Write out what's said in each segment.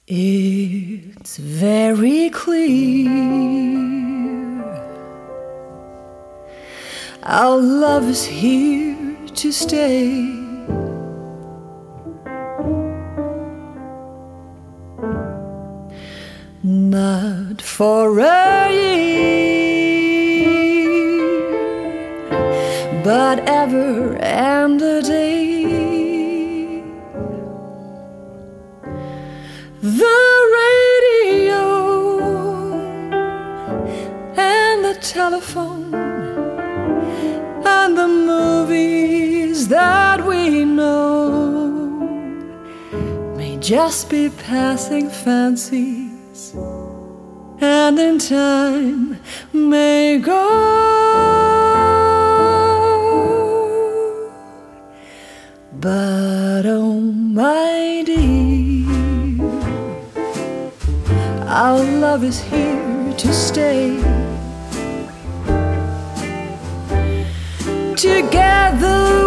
It's very clear our love is here to stay. Not for a year, but ever and a day. The radio and the telephone and the movies that we know may just be passing fancies, and in time may go. But oh my dear, our love is here to stay. Together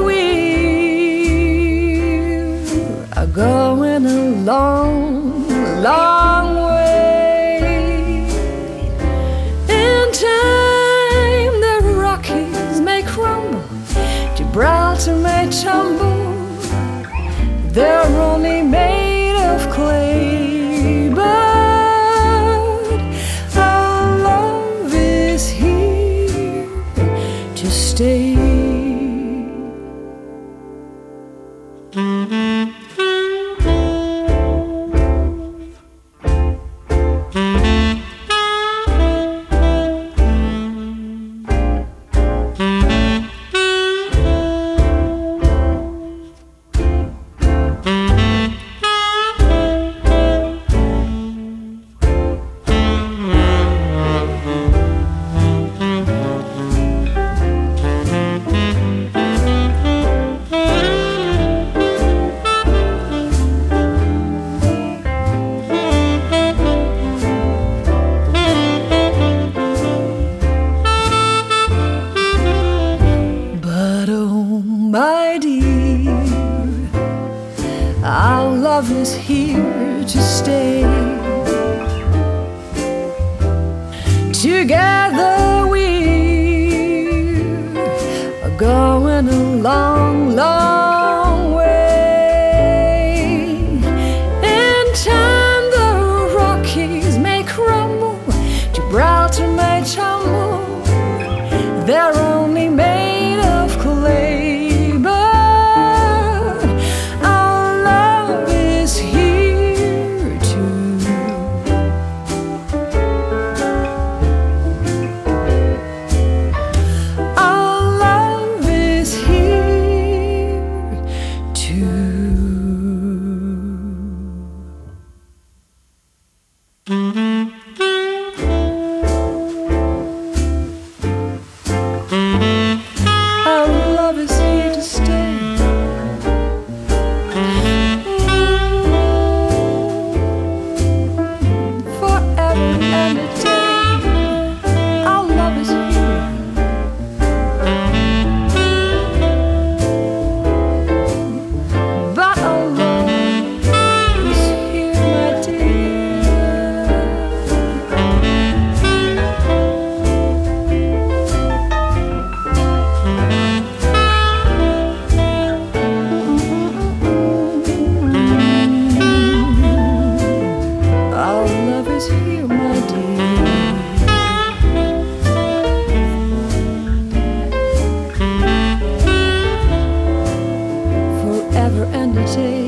we're going a long, long way. In time the Rockies may crumble, Gibraltar may tumble. They're only made of clay, but our love is here to stay. My dear, our love is here to stay. Together we're going a long, long way. In time the Rockies may crumble, Gibraltar may tumble. They're only made of clay. Our love is here to stay. Forever and a day. Our love is here. But our love is here, my dear. Our love is here, my dear. Forever and a day.